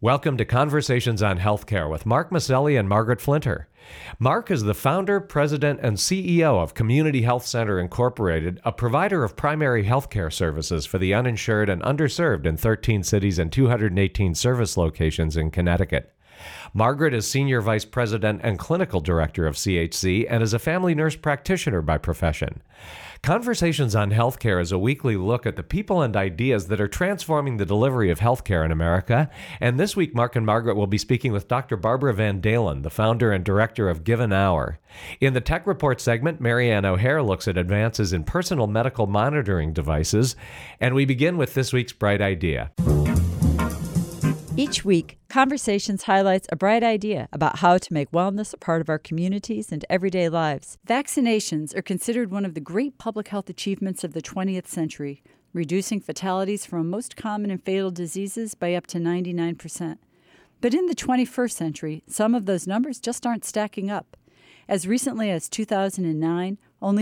Welcome to Conversations on Healthcare with Mark Maselli and Margaret Flinter. Mark is the founder, president, and CEO of Community Health Center Incorporated, a provider of primary healthcare services for the uninsured and underserved in 13 cities and 218 service locations in Connecticut. Margaret is Senior Vice President and Clinical Director of CHC and is a family nurse practitioner by profession. Conversations on Healthcare is a weekly look at the people and ideas that are transforming the delivery of healthcare in America. And this week, Mark and Margaret will be speaking with Dr. Barbara Van Dalen, the founder and director of Give an Hour. In the Tech Report segment, Marianne O'Hare looks at advances in personal medical monitoring devices. And we begin with this week's Bright Idea. Each week, Conversations highlights a bright idea about how to make wellness a part of our communities and everyday lives. Vaccinations are considered one of the great public health achievements of the 20th century, reducing fatalities from most common and fatal diseases by up to 99%. But in the 21st century, some of those numbers just aren't stacking up. As recently as 2009, only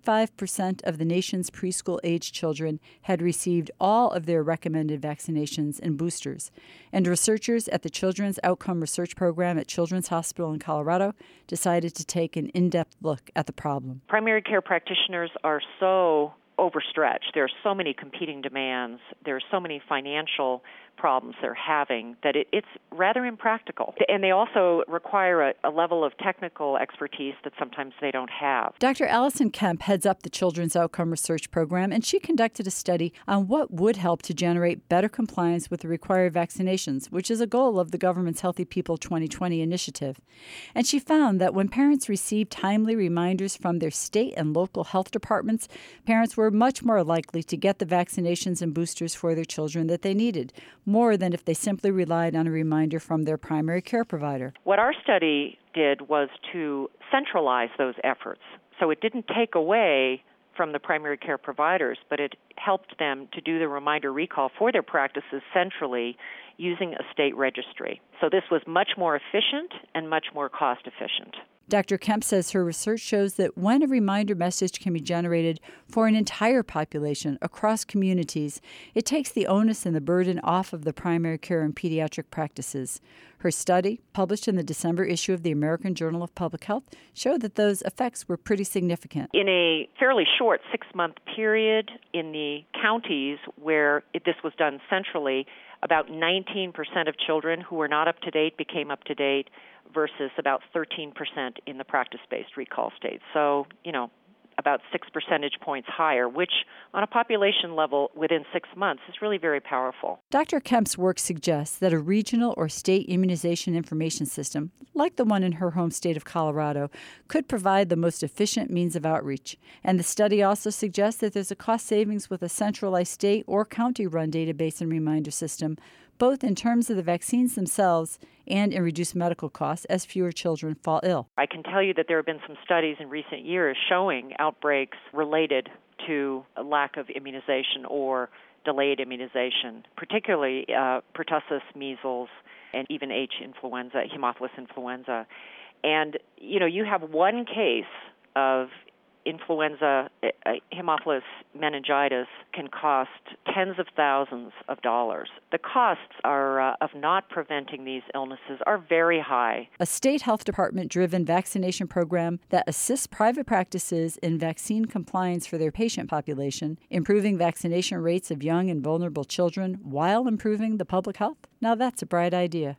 45% of the nation's preschool-age children had received all of their recommended vaccinations and boosters. And researchers at the Children's Outcome Research Program at Children's Hospital in Colorado decided to take an in-depth look at the problem. Primary care practitioners are so overstretched. There are so many competing demands. There are so many financial problems they're having that it's rather impractical. And they also require a level of technical expertise that sometimes they don't have. Dr. Allison Kemp heads up the Children's Outcome Research Program, and she conducted a study on what would help to generate better compliance with the required vaccinations, which is a goal of the government's Healthy People 2020 initiative. And she found that when parents received timely reminders from their state and local health departments, parents were much more likely to get the vaccinations and boosters for their children that they needed, more than if they simply relied on a reminder from their primary care provider. What our study did was to centralize those efforts. So it didn't take away from the primary care providers, but it helped them to do the reminder recall for their practices centrally using a state registry. So this was much more efficient and much more cost efficient. Dr. Kemp says her research shows that when a reminder message can be generated for an entire population across communities, it takes the onus and the burden off of the primary care and pediatric practices. Her study, published in the December issue of the American Journal of Public Health, showed that those effects were pretty significant. In a fairly short 6-month period in the counties where this was done centrally, about 19% of children who were not up to date became up to date, versus about 13% in the practice-based recall states. So, about 6 percentage points higher, which on a population level within 6 months is really very powerful. Dr. Kemp's work suggests that a regional or state immunization information system, like the one in her home state of Colorado, could provide the most efficient means of outreach. And the study also suggests that there's a cost savings with a centralized state or county-run database and reminder system, both in terms of the vaccines themselves and in reduced medical costs as fewer children fall ill. I can tell you that there have been some studies in recent years showing outbreaks related to a lack of immunization or delayed immunization, particularly pertussis, measles, and even H. influenza, Haemophilus influenza. And, you have one case of influenza, Haemophilus meningitis, can cost tens of thousands of dollars. The costs of not preventing these illnesses are very high. A state health department-driven vaccination program that assists private practices in vaccine compliance for their patient population, improving vaccination rates of young and vulnerable children while improving the public health. Now that's a bright idea.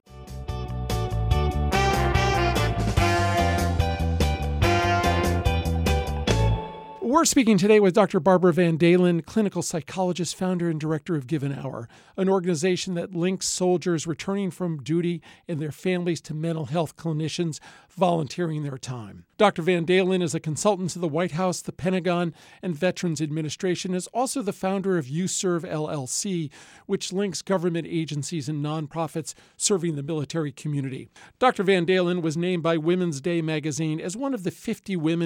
We're speaking today with Dr. Barbara Van Dalen, clinical psychologist, founder and director of Give an Hour, an organization that links soldiers returning from duty and their families to mental health clinicians volunteering their time. Dr. Van Dalen is a consultant to the White House, the Pentagon, and Veterans Administration, is also the founder of UServe LLC, which links government agencies and nonprofits serving the military community. Dr. Van Dalen was named by Women's Day magazine as one of the 50 women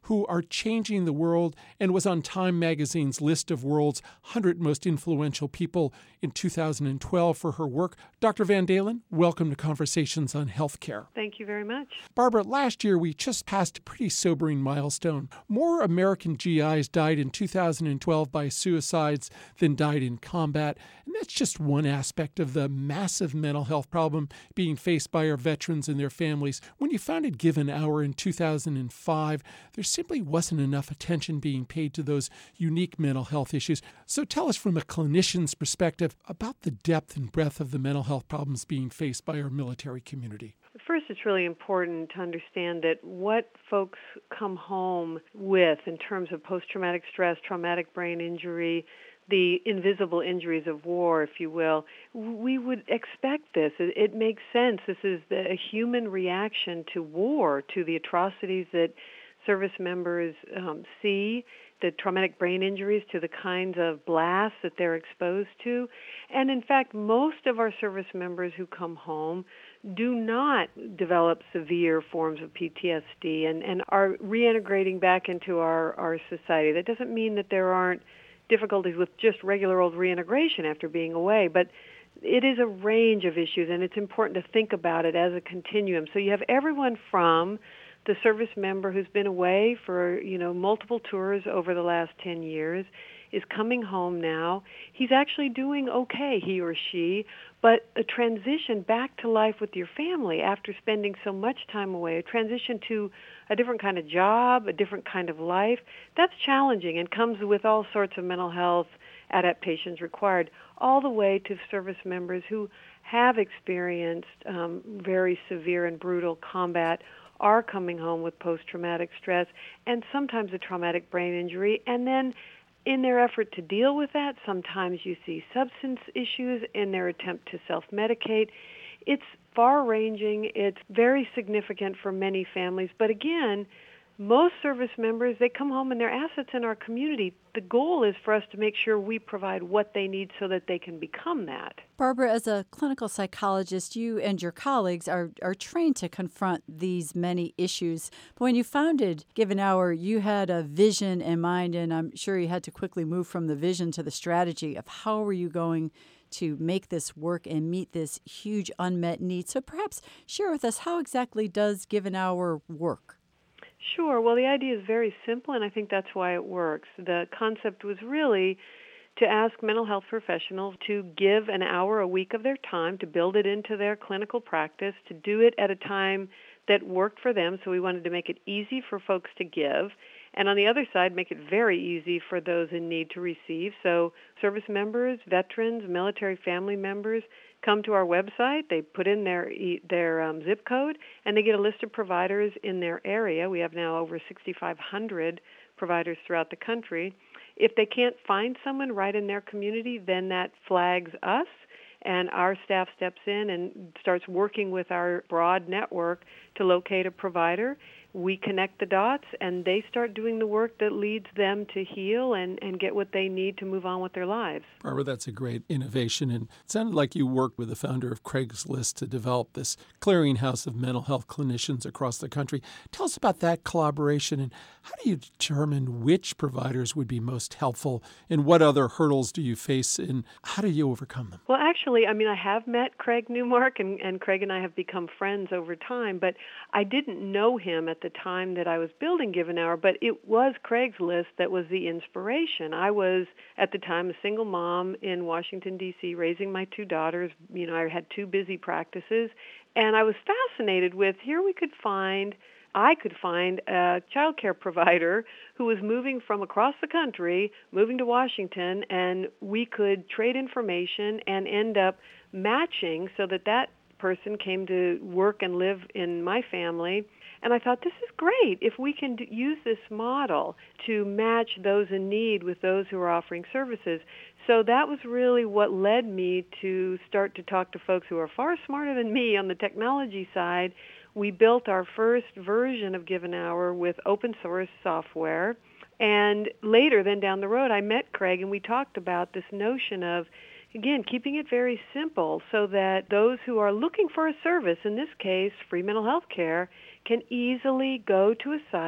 who are changing the world and was on Time magazine's list of world's 100 most influential people in 2012 for her work. Dr. Van Dalen, welcome to Conversations on Healthcare. Thank you very much. Barbara, last year we just passed a pretty sobering milestone. More American GIs died in 2012 by suicides than died in combat. And that's just one aspect of the massive mental health problem being faced by our veterans and their families. When you founded Give an Hour in 2005, there simply wasn't enough attention being paid to those unique mental health issues. So tell us from a clinician's perspective about the depth and breadth of the mental health problems being faced by our military community. First, it's really important to understand that what folks come home with in terms of post-traumatic stress, traumatic brain injury, the invisible injuries of war, if you will, we would expect this. It makes sense. This is a human reaction to war, to the atrocities that service members see, the traumatic brain injuries, to the kinds of blasts that they're exposed to. And in fact, most of our service members who come home do not develop severe forms of PTSD and are reintegrating back into our society. That doesn't mean that there aren't difficulties with just regular old reintegration after being away, but it is a range of issues, and it's important to think about it as a continuum. So you have everyone from the service member who's been away for, multiple tours over the last 10 years, is coming home now. He's actually doing okay, he or she, but a transition back to life with your family after spending so much time away, a transition to a different kind of job, a different kind of life, that's challenging and comes with all sorts of mental health adaptations required, all the way to service members who have experienced very severe and brutal combat, are coming home with post-traumatic stress and sometimes a traumatic brain injury. And then in their effort to deal with that, sometimes you see substance issues in their attempt to self-medicate. It's far-ranging. It's very significant for many families. But again, most service members, they come home and they're assets in our community. The goal is for us to make sure we provide what they need so that they can become that. Barbara, as a clinical psychologist, you and your colleagues are trained to confront these many issues. But when you founded Give an Hour, you had a vision in mind, and I'm sure you had to quickly move from the vision to the strategy of how were you going to make this work and meet this huge unmet need. So perhaps share with us, how exactly does Give an Hour work? Sure. Well, the idea is very simple, and I think that's why it works. The concept was really to ask mental health professionals to give an hour a week of their time, to build it into their clinical practice, to do it at a time that worked for them. So we wanted to make it easy for folks to give, and on the other side, make it very easy for those in need to receive. So service members, veterans, military family members come to our website, they put in their zip code, and they get a list of providers in their area. We have now over 6,500 providers throughout the country. If they can't find someone right in their community, then that flags us, and our staff steps in and starts working with our broad network to locate a provider. We connect the dots, and they start doing the work that leads them to heal and get what they need to move on with their lives. Barbara, that's a great innovation. And it sounded like you worked with the founder of Craigslist to develop this clearinghouse of mental health clinicians across the country. Tell us about that collaboration, and how do you determine which providers would be most helpful, and what other hurdles do you face, and how do you overcome them? Well, actually, I have met Craig Newmark, and Craig and I have become friends over time, but I didn't know him at the time that I was building Give an Hour, but it was Craigslist that was the inspiration. I was, at the time, a single mom in Washington, D.C., raising my two daughters. I had two busy practices, and I was fascinated with, I could find a child care provider who was moving from across the country, moving to Washington, and we could trade information and end up matching so that person came to work and live in my family. And I thought, this is great if we can use this model to match those in need with those who are offering services. So that was really what led me to start to talk to folks who are far smarter than me on the technology side. We built our first version of Give an Hour with open source software. And later, then down the road, I met Craig, and we talked about this notion of, again, keeping it very simple so that those who are looking for a service, in this case, free mental health care, can easily go to a site,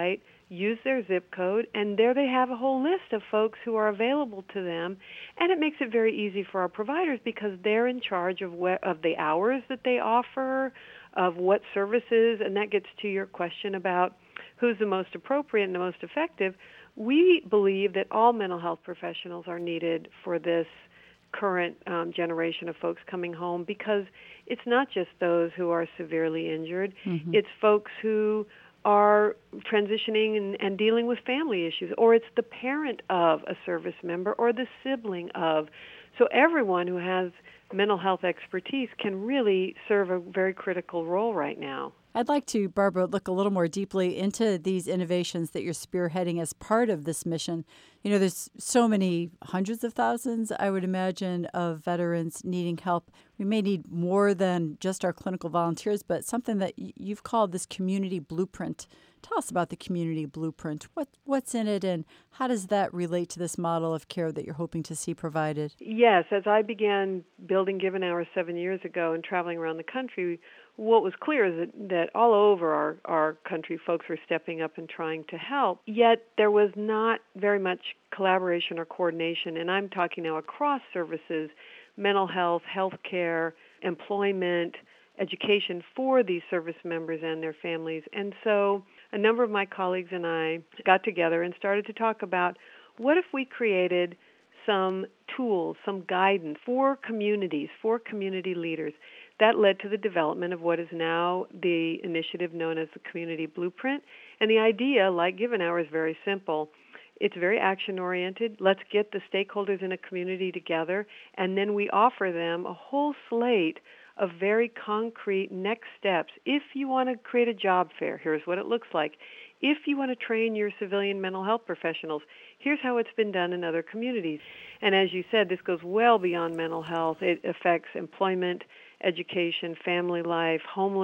use their zip code, and there they have a whole list of folks who are available to them. And it makes it very easy for our providers because they're in charge of the hours that they offer, of what services, and that gets to your question about who's the most appropriate and the most effective. We believe that all mental health professionals are needed for this current generation of folks coming home, because it's not just those who are severely injured. Mm-hmm. It's folks who are transitioning and dealing with family issues, or it's the parent of a service member or the sibling of. So everyone who has mental health expertise can really serve a very critical role right now. I'd like to, Barbara, look a little more deeply into these innovations that you're spearheading as part of this mission. You know, there's so many hundreds of thousands, I would imagine, of veterans needing help. We may need more than just our clinical volunteers, but something that you've called this community blueprint. Tell us about the community blueprint. What's in it, and how does that relate to this model of care that you're hoping to see provided? Yes, as I began building Give an Hour 7 years ago and traveling around the country, what was clear is that all over our country, folks were stepping up and trying to help, yet there was not very much collaboration or coordination, and I'm talking now across services, mental health, healthcare, employment, education for these service members and their families. And so a number of my colleagues and I got together and started to talk about what if we created some tools, some guidance for communities, for community leaders. That led to the development of what is now the initiative known as the Community Blueprint. And the idea, like Give an Hour, is very simple. It's very action-oriented. Let's get the stakeholders in a community together, and then we offer them a whole slate of very concrete next steps. If you want to create a job fair, here's what it looks like. If you want to train your civilian mental health professionals, here's how it's been done in other communities. And as you said, this goes well beyond mental health. It affects employment, education, family life,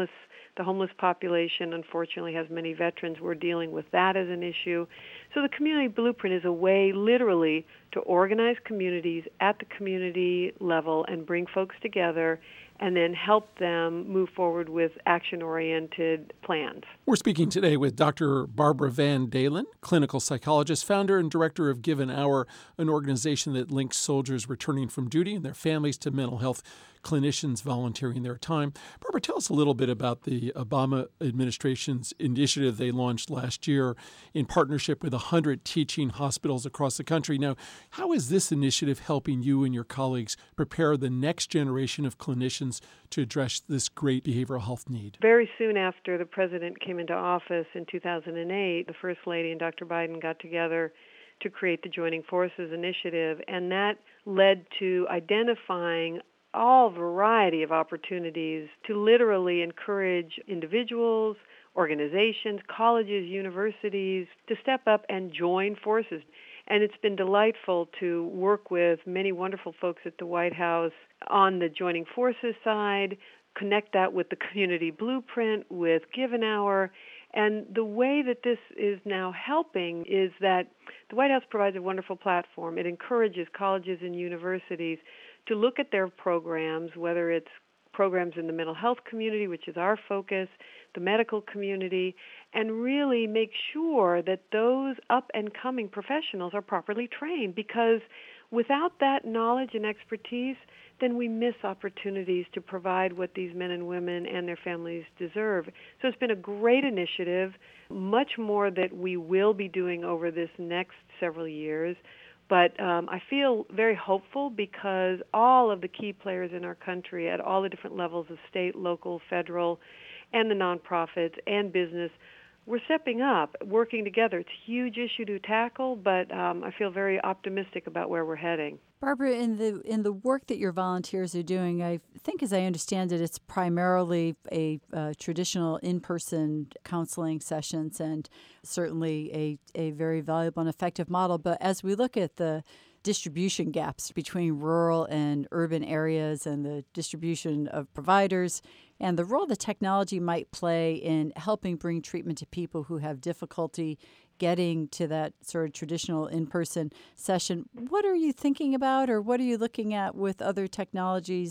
the homeless population, unfortunately, has many veterans. We're dealing with that as an issue. So the Community Blueprint is a way, literally, to organize communities at the community level and bring folks together and then help them move forward with action-oriented plans. We're speaking today with Dr. Barbara Van Dalen, clinical psychologist, founder and director of Give an Hour, an organization that links soldiers returning from duty and their families to mental health clinicians volunteering their time. Barbara, tell us a little bit about the Obama administration's initiative they launched last year in partnership with 100 teaching hospitals across the country. Now, how is this initiative helping you and your colleagues prepare the next generation of clinicians to address this great behavioral health need? Very soon after the president came into office in 2008, the First Lady and Dr. Biden got together to create the Joining Forces initiative, and that led to identifying all variety of opportunities to literally encourage individuals, organizations, colleges, universities to step up and join forces. And it's been delightful to work with many wonderful folks at the White House on the Joining Forces side, connect that with the Community Blueprint, with Give an Hour. And the way that this is now helping is that the White House provides a wonderful platform. It encourages colleges and universities to look at their programs, whether it's programs in the mental health community, which is our focus, the medical community, and really make sure that those up-and-coming professionals are properly trained, because without that knowledge and expertise, then we miss opportunities to provide what these men and women and their families deserve. So it's been a great initiative, much more that we will be doing over this next several years. But I feel very hopeful because all of the key players in our country at all the different levels of state, local, federal, and the nonprofits and business, we're stepping up, working together. It's a huge issue to tackle, but I feel very optimistic about where we're heading. Barbara, in the work that your volunteers are doing, I think, as I understand it, it's primarily a traditional in-person counseling sessions, and certainly a very valuable and effective model. But as we look at the distribution gaps between rural and urban areas and the distribution of providers and the role that technology might play in helping bring treatment to people who have difficulty getting to that sort of traditional in-person session, what are you thinking about, or what are you looking at with other technologies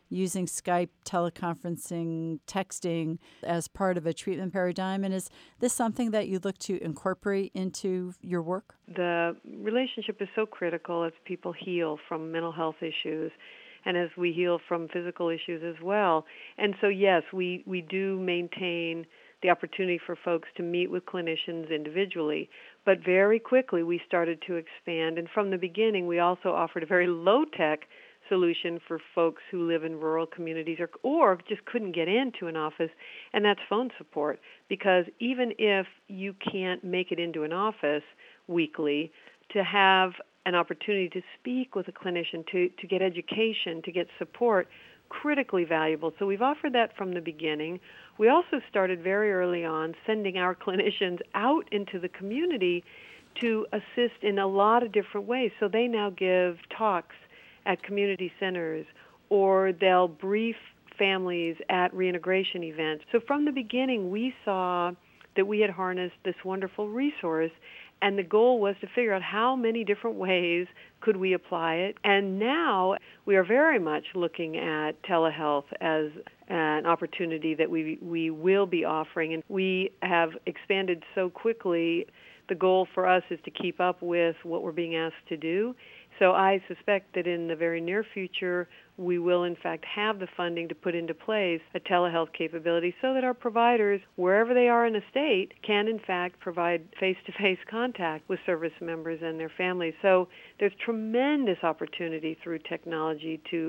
using Skype, teleconferencing, texting as part of a treatment paradigm. And is this something that you look to incorporate into your work? The relationship is so critical as people heal from mental health issues and as we heal from physical issues as well. And so, yes, we do maintain the opportunity for folks to meet with clinicians individually. But very quickly we started to expand. And from the beginning, we also offered a very low-tech solution for folks who live in rural communities or just couldn't get into an office, and that's phone support. Because even if you can't make it into an office weekly, to have an opportunity to speak with a clinician, to get education, to get support, critically valuable. So we've offered that from the beginning. We also started very early on sending our clinicians out into the community to assist in a lot of different ways. So they now give talks at community centers, or they'll brief families at reintegration events. So from the beginning, we saw that we had harnessed this wonderful resource, and the goal was to figure out how many different ways could we apply it. And now we are very much looking at telehealth as an opportunity that we will be offering. And we have expanded so quickly. The goal for us is to keep up with what we're being asked to do. So I suspect that in the very near future, we will in fact have the funding to put into place a telehealth capability so that our providers, wherever they are in a state, can in fact provide face-to-face contact with service members and their families. So there's tremendous opportunity through technology to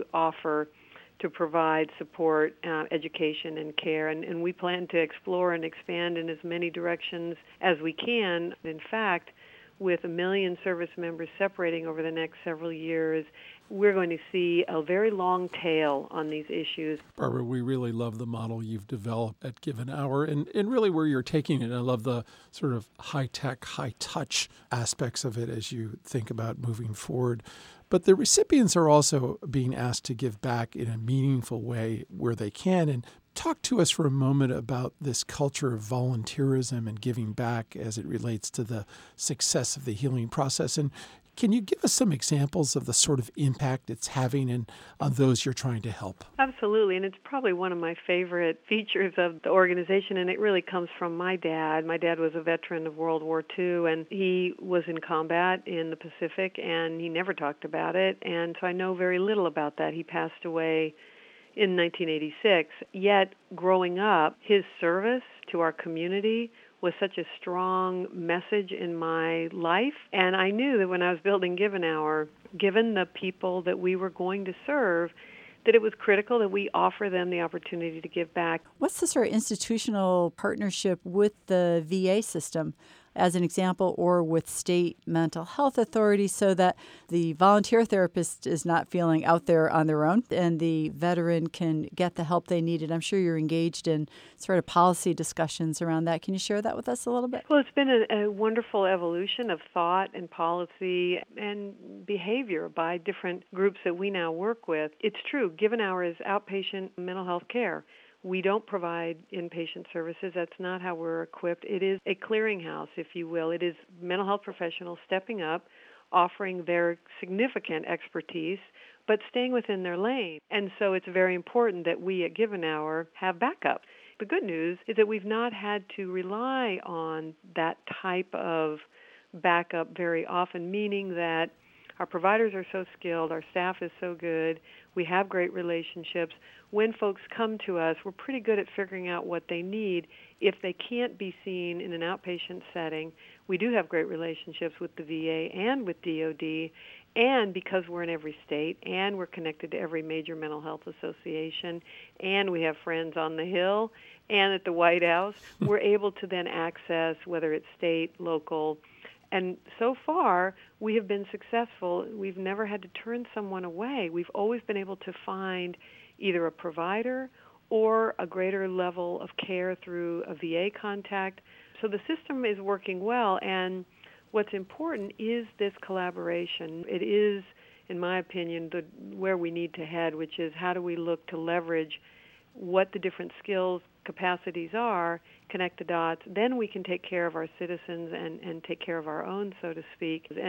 provide support, education, and care. And we plan to explore and expand in as many directions as we can. In fact, with 1 million service members separating over the next several years, we're going to see a very long tail on these issues. Barbara, we really love the model you've developed at Given Hour and really where you're taking it. I love the sort of high-tech, high-touch aspects of it as you think about moving forward. But the recipients are also being asked to give back in a meaningful way where they can. And talk to us for a moment about this culture of volunteerism and giving back as it relates to the success of the healing process. And can you give us some examples of the sort of impact it's having on those you're trying to help? Absolutely, and it's probably one of my favorite features of the organization, and it really comes from my dad. My dad was a veteran of World War II, and he was in combat in the Pacific, and he never talked about it, and so I know very little about that. He passed away in 1986, yet growing up, his service to our community was such a strong message in my life. And I knew that when I was building Given Hour, given the people that we were going to serve, that it was critical that we offer them the opportunity to give back. What's the sort of institutional partnership with the VA system, as an example, or with state mental health authorities so that the volunteer therapist is not feeling out there on their own and the veteran can get the help they needed? I'm sure you're engaged in sort of policy discussions around that. Can you share that with us a little bit? Well, it's been a wonderful evolution of thought and policy and behavior by different groups that we now work with. It's true, Given Hour is outpatient mental health care. We don't provide inpatient services. That's not how we're equipped. It is a clearinghouse, if you will. It is mental health professionals stepping up, offering their significant expertise, but staying within their lane. And so it's very important that we at Given Hour have backup. The good news is that we've not had to rely on that type of backup very often, meaning that our providers are so skilled, our staff is so good, we have great relationships. When folks come to us, we're pretty good at figuring out what they need. If they can't be seen in an outpatient setting, we do have great relationships with the VA and with DOD, and because we're in every state, and we're connected to every major mental health association, and we have friends on the Hill and at the White House, we're able to then access, whether it's state, local, and so far, we have been successful. We've never had to turn someone away. We've always been able to find either a provider or a greater level of care through a VA contact. So the system is working well, and what's important is this collaboration. It is, in my opinion, where we need to head, which is how do we look to leverage what the different skills, capacities are, connect the dots, then we can take care of our citizens and take care of our own, so to speak. And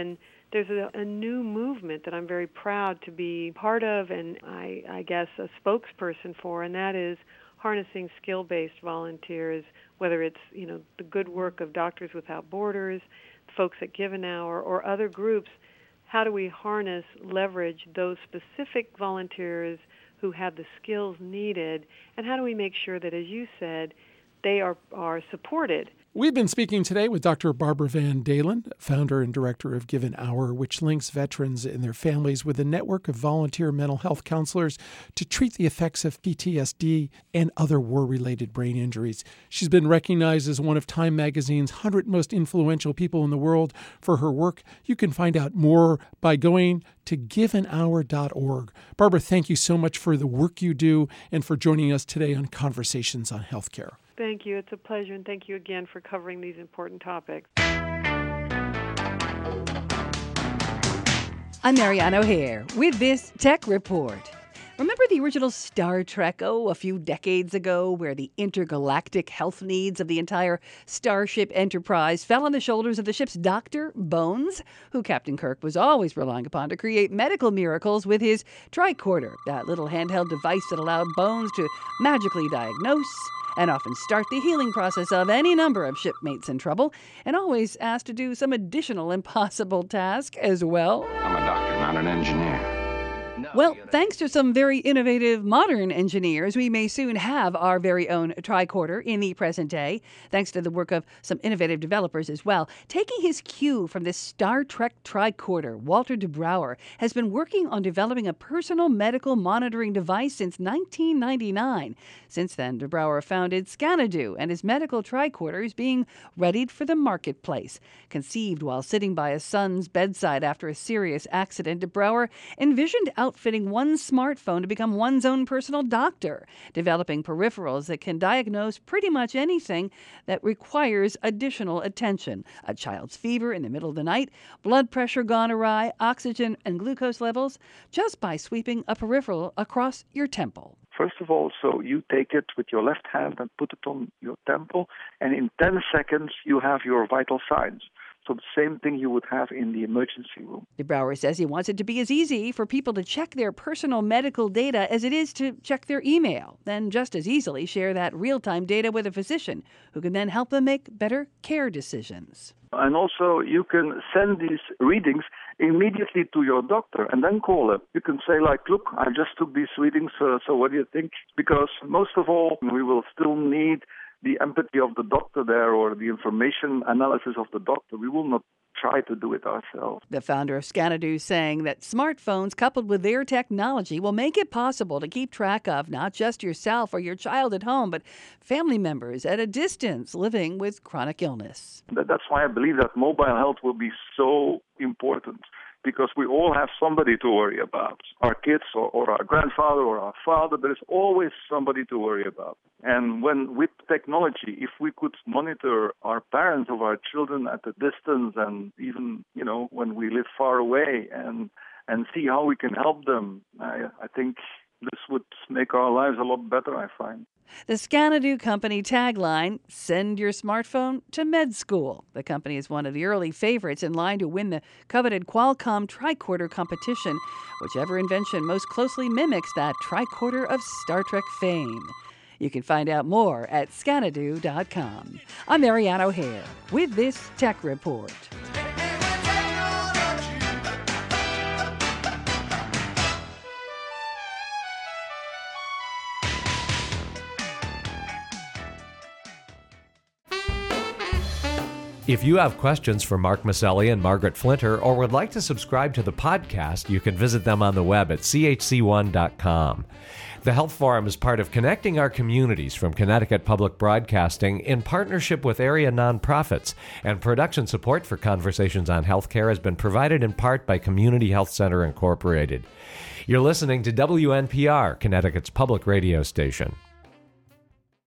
there's a new movement that I'm very proud to be part of and I guess a spokesperson for, and that is harnessing skill-based volunteers, whether it's, the good work of Doctors Without Borders, folks at Give an Hour, or other groups. How do we harness, leverage those specific volunteers who have the skills needed, and how do we make sure that, as you said, they are supported? We've been speaking today with Dr. Barbara Van Dalen, founder and director of Give an Hour, which links veterans and their families with a network of volunteer mental health counselors to treat the effects of PTSD and other war-related brain injuries. She's been recognized as one of Time Magazine's 100 most influential people in the world for her work. You can find out more by going to giveanhour.org. Barbara, thank you so much for the work you do and for joining us today on Conversations on Healthcare. Thank you. It's a pleasure, and thank you again for covering these important topics. I'm Marianne O'Hare with this Tech Report. Remember the original Star Trek, a few decades ago, where the intergalactic health needs of the entire Starship Enterprise fell on the shoulders of the ship's doctor, Bones, who Captain Kirk was always relying upon to create medical miracles with his tricorder, that little handheld device that allowed Bones to magically diagnose and often start the healing process of any number of shipmates in trouble, and always asked to do some additional impossible task as well. I'm a doctor, not an engineer. Well, thanks to some very innovative modern engineers, we may soon have our very own tricorder in the present day, thanks to the work of some innovative developers as well. Taking his cue from this Star Trek tricorder, Walter de Brouwer has been working on developing a personal medical monitoring device since 1999. Since then, de Brouwer founded Scanadu, and his medical tricorder is being readied for the marketplace. Conceived while sitting by his son's bedside after a serious accident, de Brouwer envisioned outfitting one smartphone to become one's own personal doctor, developing peripherals that can diagnose pretty much anything that requires additional attention. A child's fever in the middle of the night, blood pressure gone awry, oxygen and glucose levels, just by sweeping a peripheral across your temple. First of all, so you take it with your left hand and put it on your temple, and in 10 seconds you have your vital signs. So the same thing you would have in the emergency room. De Brouwer says he wants it to be as easy for people to check their personal medical data as it is to check their email, then just as easily share that real-time data with a physician who can then help them make better care decisions. And also you can send these readings immediately to your doctor and then call him. You can say look, I just took these readings, so what do you think? Because most of all, we will still need the empathy of the doctor there or the information analysis of the doctor. We will not try to do it ourselves. The founder of Scanadu saying that smartphones coupled with their technology will make it possible to keep track of not just yourself or your child at home, but family members at a distance living with chronic illness. That's why I believe that mobile health will be so important, because we all have somebody to worry about. Our kids or our grandfather or our father, there is always somebody to worry about. And when with technology, if we could monitor our parents of our children at a distance and even, when we live far away and see how we can help them, I think this would make our lives a lot better, I find. The Scanadu company tagline, send your smartphone to med school. The company is one of the early favorites in line to win the coveted Qualcomm tricorder competition, whichever invention most closely mimics that tricorder of Star Trek fame. You can find out more at Scanadu.com. I'm Marianne O'Hare with this Tech Report. If you have questions for Mark Maselli and Margaret Flinter or would like to subscribe to the podcast, you can visit them on the web at chc1.com. The Health Forum is part of Connecting Our Communities from Connecticut Public Broadcasting in partnership with area nonprofits, and production support for Conversations on Healthcare has been provided in part by Community Health Center Incorporated. You're listening to WNPR, Connecticut's public radio station.